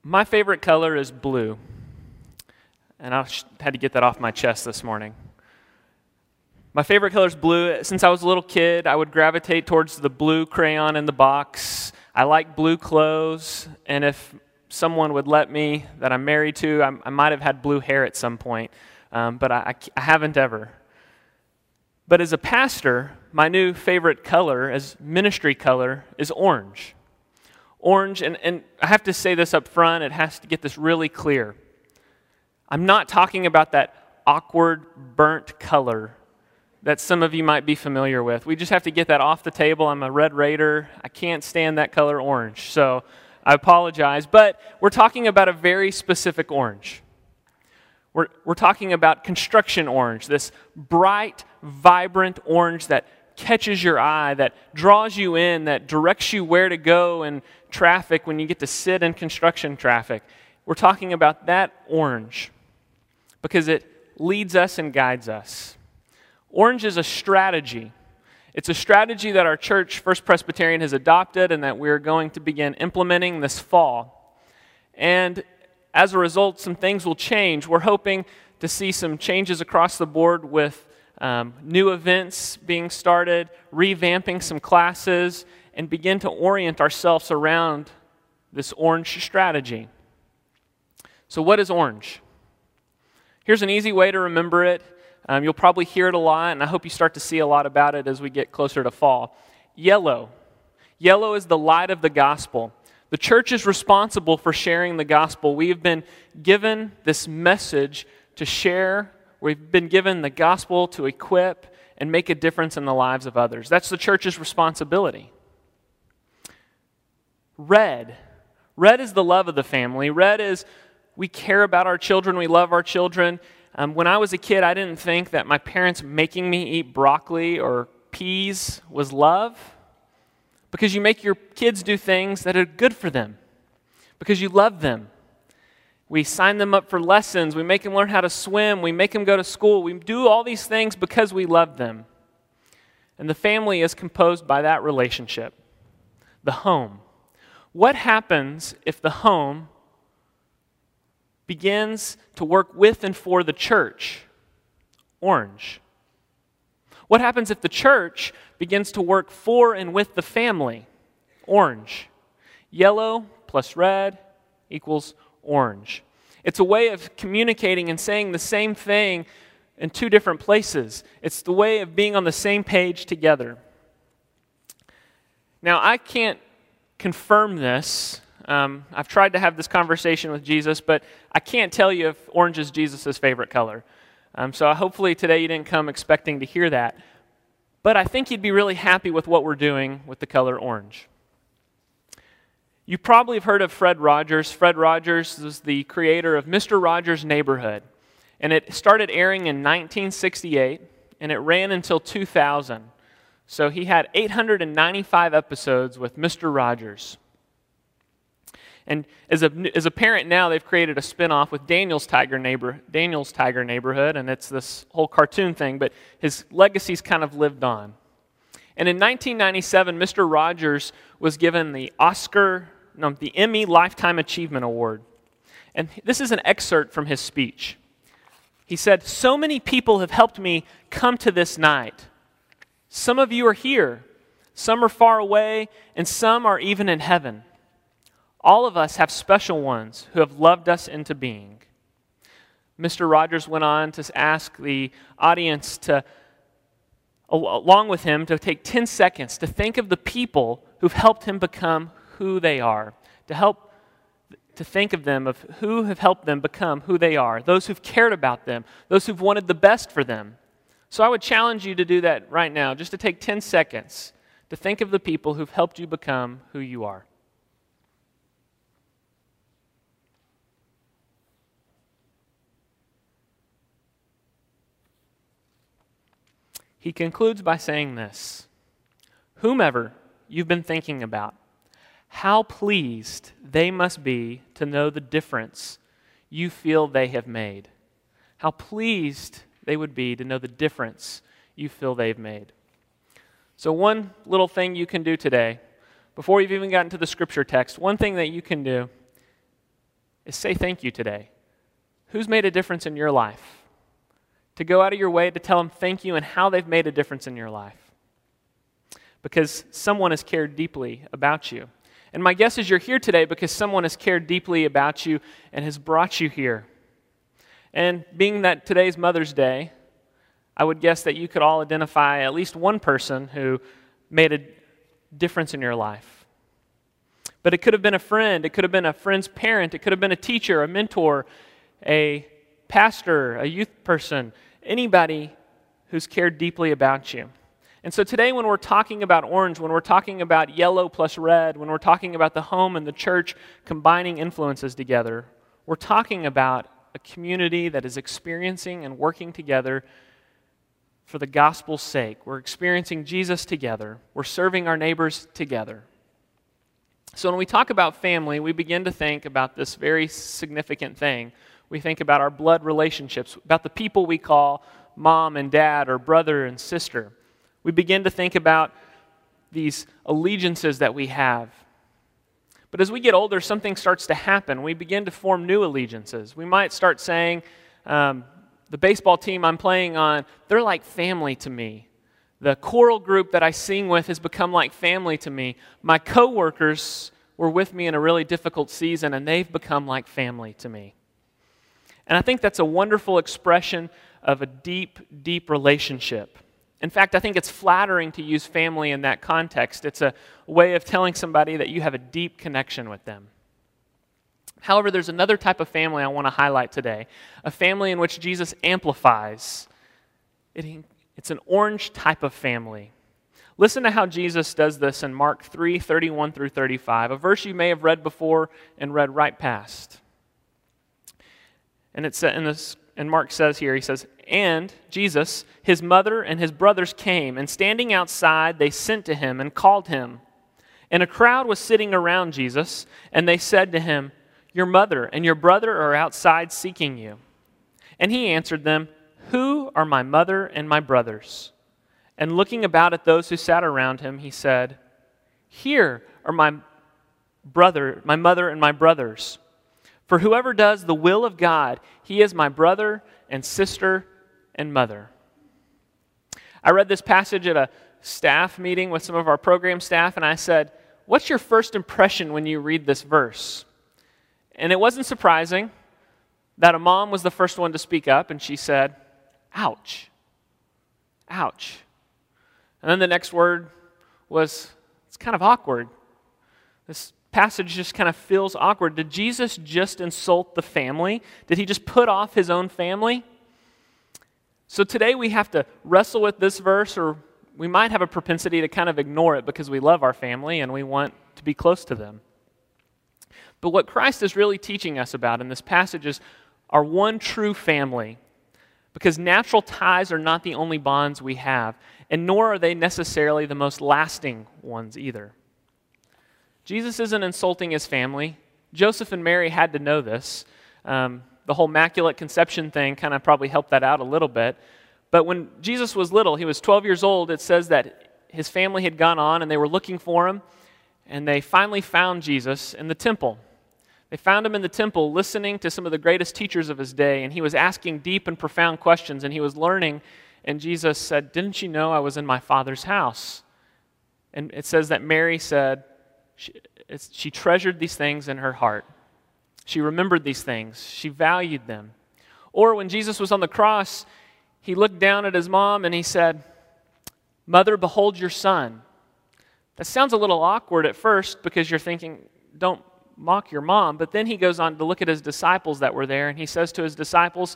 My favorite color is blue, and I had to get that off my chest this morning. My favorite color is blue. Since I was a little kid, I would gravitate towards the blue crayon in the box. I like blue clothes, and if someone would let me that I'm married to, I might have had blue hair at some point, but I haven't ever. But as a pastor, my new favorite color as ministry color is orange. Orange, and I have to say this up front, it has to get this really clear. I'm not talking about that awkward burnt color that some of you might be familiar with. We just have to get that off the table. I'm a Red Raider. I can't stand that color orange, so I apologize. But we're talking about a very specific orange. We're talking about construction orange, this bright, vibrant orange that catches your eye, that draws you in, that directs you where to go in traffic when you get to sit in construction traffic. We're talking about that orange because it leads us and guides us. Orange is a strategy. It's a strategy that our church, First Presbyterian, has adopted and that we're going to begin implementing this fall. And as a result, some things will change. We're hoping to see some changes across the board with new events being started, revamping some classes, and begin to orient ourselves around this orange strategy. So what is orange? Here's an easy way to remember it. You'll probably hear it a lot, and I hope you start to see a lot about it as we get closer to fall. Yellow. Yellow is the light of the gospel. The church is responsible for sharing the gospel. We have been given this message to share. We've been given the gospel to equip and make a difference in the lives of others. That's the church's responsibility. Red. Red is the love of the family. Red is we care about our children. We love our children. When I was a kid, I didn't think that my parents making me eat broccoli or peas was love. Because you make your kids do things that are good for them. Because you love them. We sign them up for lessons. We make them learn how to swim. We make them go to school. We do all these things because we love them. And the family is composed by that relationship. The home. What happens if the home begins to work with and for the church? Orange. What happens if the church begins to work for and with the family? Orange. Yellow plus red equals orange. It's a way of communicating and saying the same thing in two different places. It's the way of being on the same page together. Now, I can't confirm this. I've tried to have this conversation with Jesus, but I can't tell you if orange is Jesus' favorite color. So hopefully today you didn't come expecting to hear that. But I think you'd be really happy with what we're doing with the color orange. You probably have heard of Fred Rogers. Fred Rogers is the creator of Mr. Rogers' Neighborhood. And it started airing in 1968, and it ran until 2000. So he had 895 episodes with Mr. Rogers. And as a parent now, they've created a spinoff with Daniel's Tiger Neighborhood, and it's this whole cartoon thing, but his legacy's kind of lived on. And in 1997, Mr. Rogers was given the Emmy Lifetime Achievement Award. And this is an excerpt from his speech. He said, "So many people have helped me come to this night. Some of you are here, some are far away, and some are even in heaven. All of us have special ones who have loved us into being." Mr. Rogers went on to ask the audience to, along with him, to take 10 seconds to think of the people who've helped him become who they are, to think of them, of who have helped them become who they are, those who've cared about them, those who've wanted the best for them. So I would challenge you to do that right now, just to take 10 seconds to think of the people who've helped you become who you are. He concludes by saying this: "Whomever you've been thinking about, how pleased they must be to know the difference you feel they have made." How pleased they would be to know the difference you feel they've made. So one little thing you can do today, before you've even gotten to the scripture text, one thing that you can do is say thank you today. Who's made a difference in your life? To go out of your way to tell them thank you and how they've made a difference in your life. Because someone has cared deeply about you. And my guess is you're here today because someone has cared deeply about you and has brought you here. And being that today's Mother's Day, I would guess that you could all identify at least one person who made a difference in your life. But it could have been a friend, it could have been a friend's parent, it could have been a teacher, a mentor, a pastor, a youth person, anybody who's cared deeply about you. And so today when we're talking about orange, when we're talking about yellow plus red, when we're talking about the home and the church combining influences together, we're talking about a community that is experiencing and working together for the gospel's sake. We're experiencing Jesus together. We're serving our neighbors together. So when we talk about family, we begin to think about this very significant thing. We think about our blood relationships, about the people we call mom and dad or brother and sister. We begin to think about these allegiances that we have. But as we get older, something starts to happen. We begin to form new allegiances. We might start saying, the baseball team I'm playing on, they're like family to me. The choral group that I sing with has become like family to me. My coworkers were with me in a really difficult season, and they've become like family to me. And I think that's a wonderful expression of a deep, deep relationship. In fact, I think it's flattering to use family in that context. It's a way of telling somebody that you have a deep connection with them. However, there's another type of family I want to highlight today, a family in which Jesus amplifies. It's an orange type of family. Listen to how Jesus does this in Mark 3:31 through 35, a verse you may have read before and read right past. And Mark says here, he says, "And Jesus, his mother and his brothers came, and standing outside, they sent to him and called him. And a crowd was sitting around Jesus, and they said to him, 'Your mother and your brother are outside seeking you.' And he answered them, 'Who are my mother and my brothers?' And looking about at those who sat around him, he said, 'Here are my mother and my brothers. For whoever does the will of God, he is my brother and sister and mother.'" I read this passage at a staff meeting with some of our program staff, and I said, "What's your first impression when you read this verse?" And it wasn't surprising that a mom was the first one to speak up, and she said, "Ouch. Ouch." And then the next word was, "It's kind of awkward." This passage just kind of feels awkward. Did Jesus just insult the family? Did he just put off his own family? So today we have to wrestle with this verse, or we might have a propensity to kind of ignore it because we love our family and we want to be close to them. But what Christ is really teaching us about in this passage is our one true family, because natural ties are not the only bonds we have, and nor are they necessarily the most lasting ones either. Jesus isn't insulting his family. Joseph and Mary had to know this. The whole Immaculate Conception thing kind of probably helped that out a little bit. But when Jesus was little, he was 12 years old, it says that his family had gone on and they were looking for him, and they finally found Jesus in the temple. They found him in the temple listening to some of the greatest teachers of his day, and he was asking deep and profound questions, and he was learning, and Jesus said, "Didn't you know I was in my Father's house?" And it says that Mary said, she treasured these things in her heart. She remembered these things. She valued them. Or when Jesus was on the cross, he looked down at his mom and he said, "Mother, behold your son." That sounds a little awkward at first because you're thinking, don't mock your mom. But then he goes on to look at his disciples that were there, and he says to his disciples,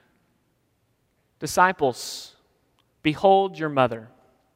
"Disciples, behold your mother."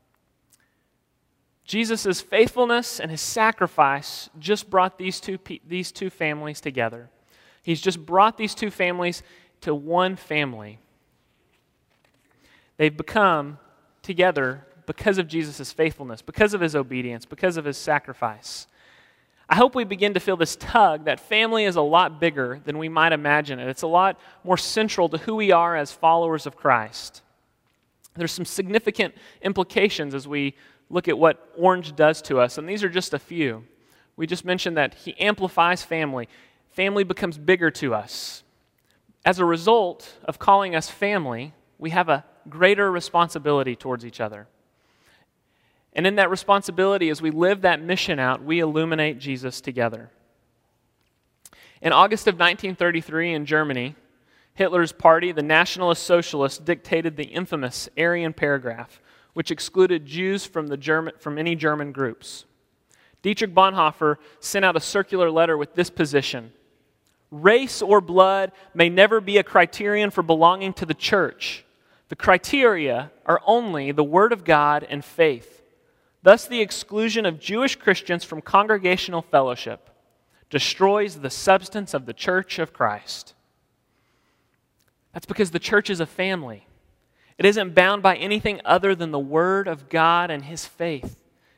Jesus' faithfulness and his sacrifice just brought these two families together. He's just brought these two families to one family. They've become together because of Jesus' faithfulness, because of his obedience, because of his sacrifice. I hope we begin to feel this tug that family is a lot bigger than we might imagine it. It's a lot more central to who we are as followers of Christ. There's some significant implications as we look at what orange does to us, and these are just a few. We just mentioned that he amplifies family. family becomes bigger to us. As a result of calling us family, we have a greater responsibility towards each other. And in that responsibility, as we live that mission out, we illuminate Jesus together. In August of 1933 in Germany, Hitler's party, the Nationalist Socialists, dictated the infamous Aryan paragraph, which excluded Jews from any German groups. Dietrich Bonhoeffer sent out a circular letter with this position: race or blood may never be a criterion for belonging to the church. The criteria are only the Word of God and faith. Thus, the exclusion of Jewish Christians from congregational fellowship destroys the substance of the Church of Christ. That's because the church is a family. It isn't bound by anything other than the Word of God and His faith.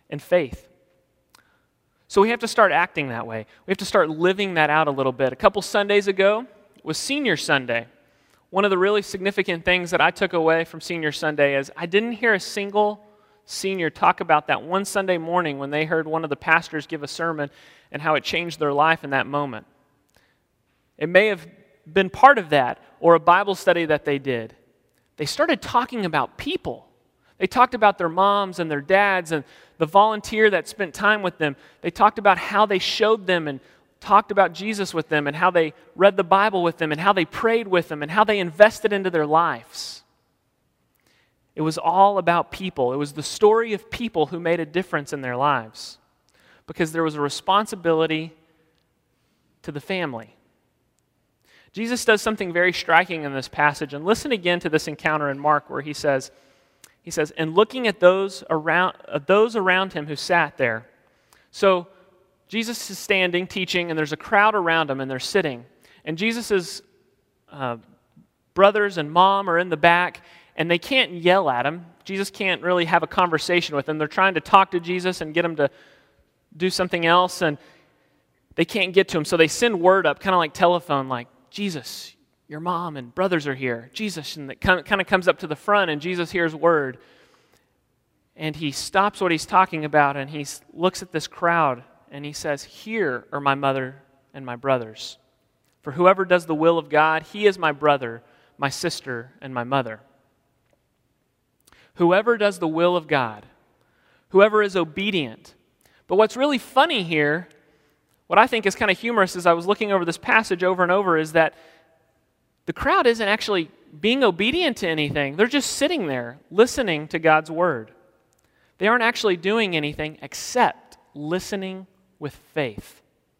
So we have to start acting that way. We have to start living that out a little bit. A couple Sundays ago was Senior Sunday. One of the really significant things that I took away from Senior Sunday is I didn't hear a single senior talk about that one Sunday morning when they heard one of the pastors give a sermon and how it changed their life in that moment. It may have been part of that or a Bible study that they did. They started talking about people. They talked about their moms and their dads and the volunteer that spent time with them. They talked about how they showed them and talked about Jesus with them and how they read the Bible with them and how they prayed with them and how they invested into their lives. It was all about people. It was the story of people who made a difference in their lives because there was a responsibility to the family. Jesus does something very striking in this passage, and listen again to this encounter in Mark where he says, and looking at those around him who sat there. So Jesus is standing, teaching, and there's a crowd around him, and they're sitting. And Jesus' brothers and mom are in the back, and they can't yell at him. Jesus can't really have a conversation with them. They're trying to talk to Jesus and get him to do something else, and they can't get to him. So they send word up, kind of like telephone, like, Jesus, your mom and brothers are here. Jesus, and it kind of comes up to the front, and Jesus hears word. And he stops what he's talking about, and he looks at this crowd, and he says, here are my mother and my brothers. For whoever does the will of God, he is my brother, my sister, and my mother. Whoever does the will of God, whoever is obedient. But what's really funny here, what I think is kind of humorous as I was looking over this passage over and over, is that the crowd isn't actually being obedient to anything. They're just sitting there listening to God's word. They aren't actually doing anything except listening with faith.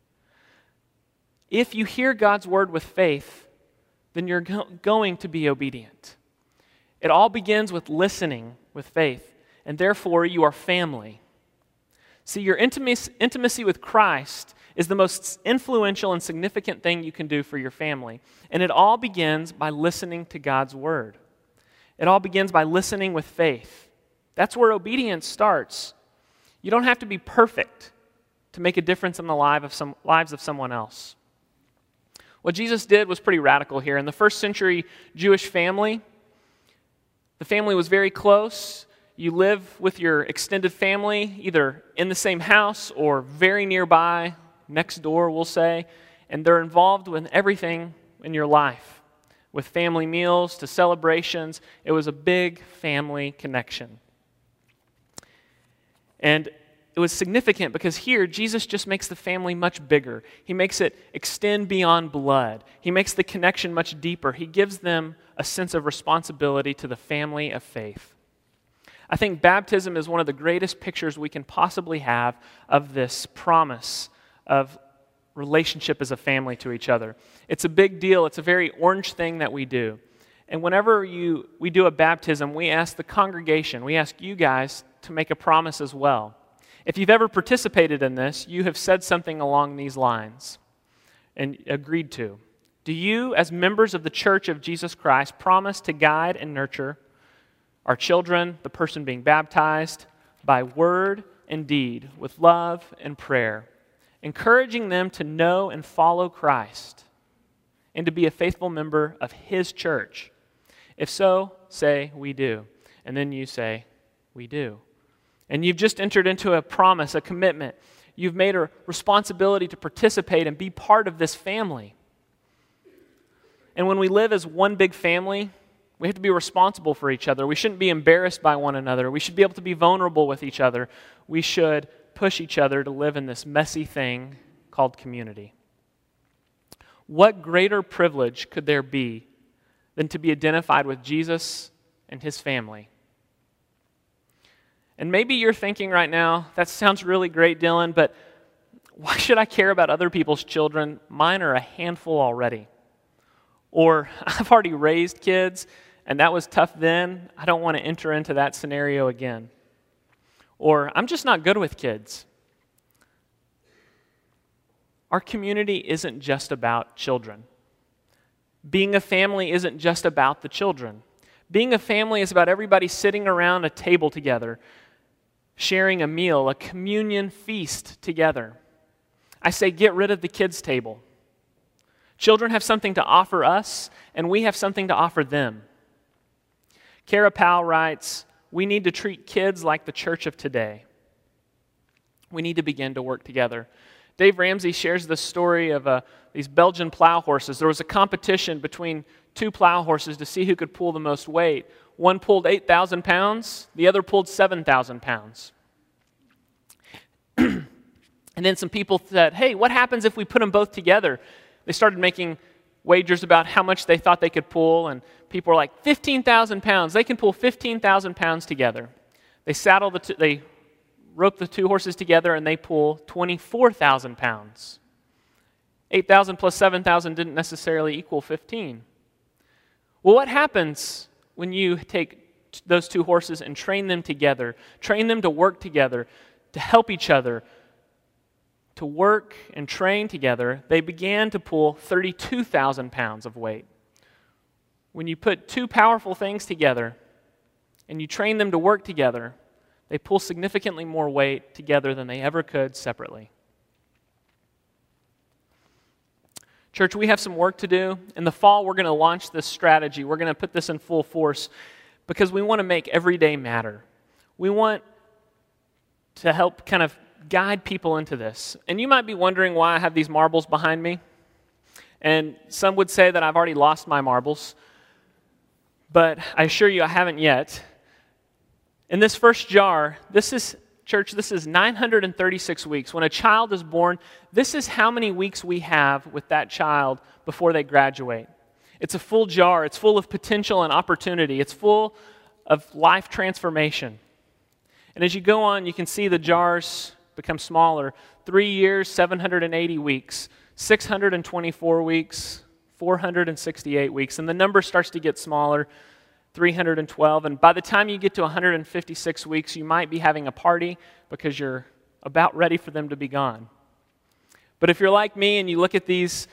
If you hear God's word with faith, then you're going to be obedient. It all begins with listening with faith, and therefore you are family. See, your intimacy with Christ is the most influential and significant thing you can do for your family. And it all begins by listening to God's word. It all begins by listening with faith. That's where obedience starts. You don't have to be perfect to make a difference in the lives of someone else. What Jesus did was pretty radical here. In the first century Jewish family, the family was very close. You live with your extended family either in the same house or very nearby, next door, we'll say, and they're involved with everything in your life, with family meals to celebrations. It was a big family connection. And it was significant because here, Jesus just makes the family much bigger. He makes it extend beyond blood. He makes the connection much deeper. He gives them a sense of responsibility to the family of faith. I think baptism is one of the greatest pictures we can possibly have of this promise of relationship as a family to each other. It's a big deal. It's a very orange thing that we do. And whenever we do a baptism, we ask the congregation, we ask you guys to make a promise as well. If you've ever participated in this, you have said something along these lines and agreed to. Do you, as members of the Church of Jesus Christ, promise to guide and nurture our children, the person being baptized, by word and deed, with love and prayer, encouraging them to know and follow Christ and to be a faithful member of His church? If so, say, we do. And then you say, we do. And you've just entered into a promise, a commitment. You've made a responsibility to participate and be part of this family. And when we live as one big family, we have to be responsible for each other. We shouldn't be embarrassed by one another. We should be able to be vulnerable with each other. We should push each other to live in this messy thing called community. What greater privilege could there be than to be identified with Jesus and his family? And maybe you're thinking right now, that sounds really great, Dylan, but why should I care about other people's children? Mine are a handful already. Or, I've already raised kids, and that was tough then. I don't want to enter into that scenario again. Or, I'm just not good with kids. Our community isn't just about children. Being a family isn't just about the children. Being a family is about everybody sitting around a table together, sharing a meal, a communion feast together. I say get rid of the kids' table. Children have something to offer us, and we have something to offer them. Kara Powell writes, we need to treat kids like the church of today. We need to begin to work together. Dave Ramsey shares the story of these Belgian plow horses. There was a competition between two plow horses to see who could pull the most weight. One pulled 8,000 pounds, the other pulled 7,000 pounds. And then some people said, hey, what happens if we put them both together? They started making wagers about how much they thought they could pull, and people were like, 15,000 pounds. They can pull 15,000 pounds together. They rope the two horses together, and they pull 24,000 pounds. 8,000 plus 7,000 didn't necessarily equal 15. Well, what happens when you take those two horses and train them together, train them to work together, to help each other, to work and train together? They began to pull 32,000 pounds of weight. When you put two powerful things together and you train them to work together, they pull significantly more weight together than they ever could separately. Church, we have some work to do. In the fall, we're going to launch this strategy. We're going to put this in full force because we want to make every day matter. We want to help kind of guide people into this. And you might be wondering why I have these marbles behind me. And some would say that I've already lost my marbles. But I assure you I haven't yet. In this first jar, this is 936 weeks. When a child is born, this is how many weeks we have with that child before they graduate. It's a full jar. It's full of potential and opportunity. It's full of life transformation. And as you go on, you can see the jars become smaller. 3 years, 780 weeks. 624 weeks, 468 weeks. And the number starts to get smaller. 312, and by the time you get to 156 weeks, you might be having a party because you're about ready for them to be gone. But if you're like me and you look at these,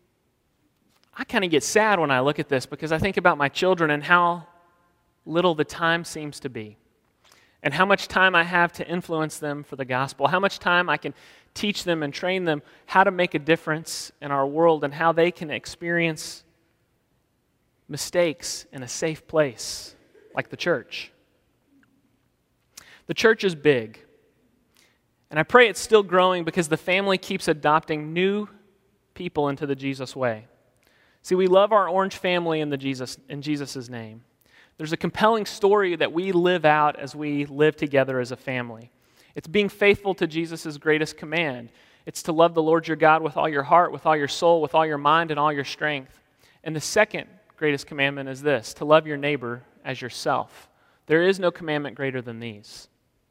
I kind of get sad when I look at this because I think about my children and how little the time seems to be, and how much time I have to influence them for the gospel, how much time I can teach them and train them how to make a difference in our world and how they can experience mistakes in a safe place like the church. The church is big, and I pray it's still growing because the family keeps adopting new people into the Jesus way. See, we love our orange family in Jesus' name. There's a compelling story that we live out as we live together as a family. It's being faithful to Jesus' greatest command. It's to love the Lord your God with all your heart, with all your soul, with all your mind, and all your strength. And the second greatest commandment is this, to love your neighbor as yourself. There is no commandment greater than these.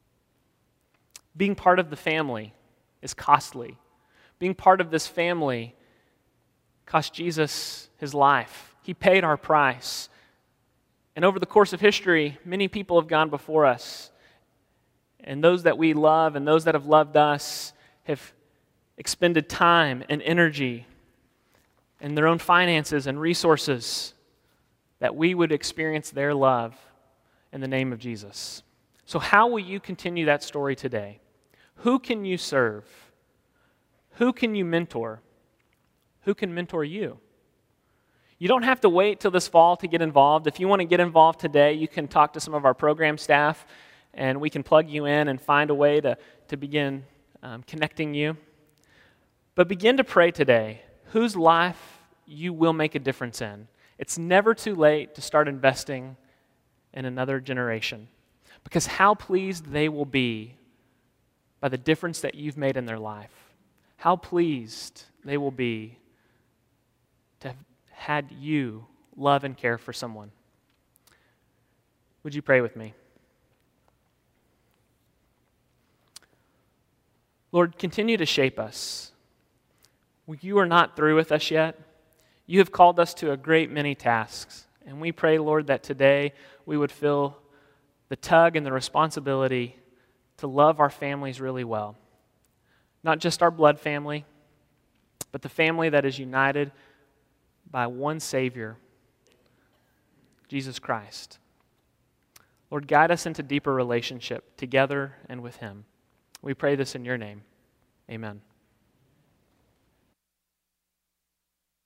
Being part of the family is costly. Being part of this family cost Jesus his life. He paid our price. And over the course of history, many people have gone before us. And those that we love and those that have loved us have expended time and energy and their own finances and resources that we would experience their love in the name of Jesus. So how will you continue that story today? Who can you serve? Who can you mentor? Who can mentor you? You don't have to wait till this fall to get involved. If you want to get involved today, you can talk to some of our program staff, and we can plug you in and find a way to begin connecting you. But begin to pray today whose life you will make a difference in. It's never too late to start investing in another generation, because how pleased they will be by the difference that you've made in their life. How pleased they will be to have had you love and care for someone. Would you pray with me? Lord, continue to shape us. You are not through with us yet. You have called us to a great many tasks. And we pray, Lord, that today we would feel the tug and the responsibility to love our families really well. Not just our blood family, but the family that is united by one Savior, Jesus Christ. Lord, guide us into deeper relationship together and with Him. We pray this in your name. Amen.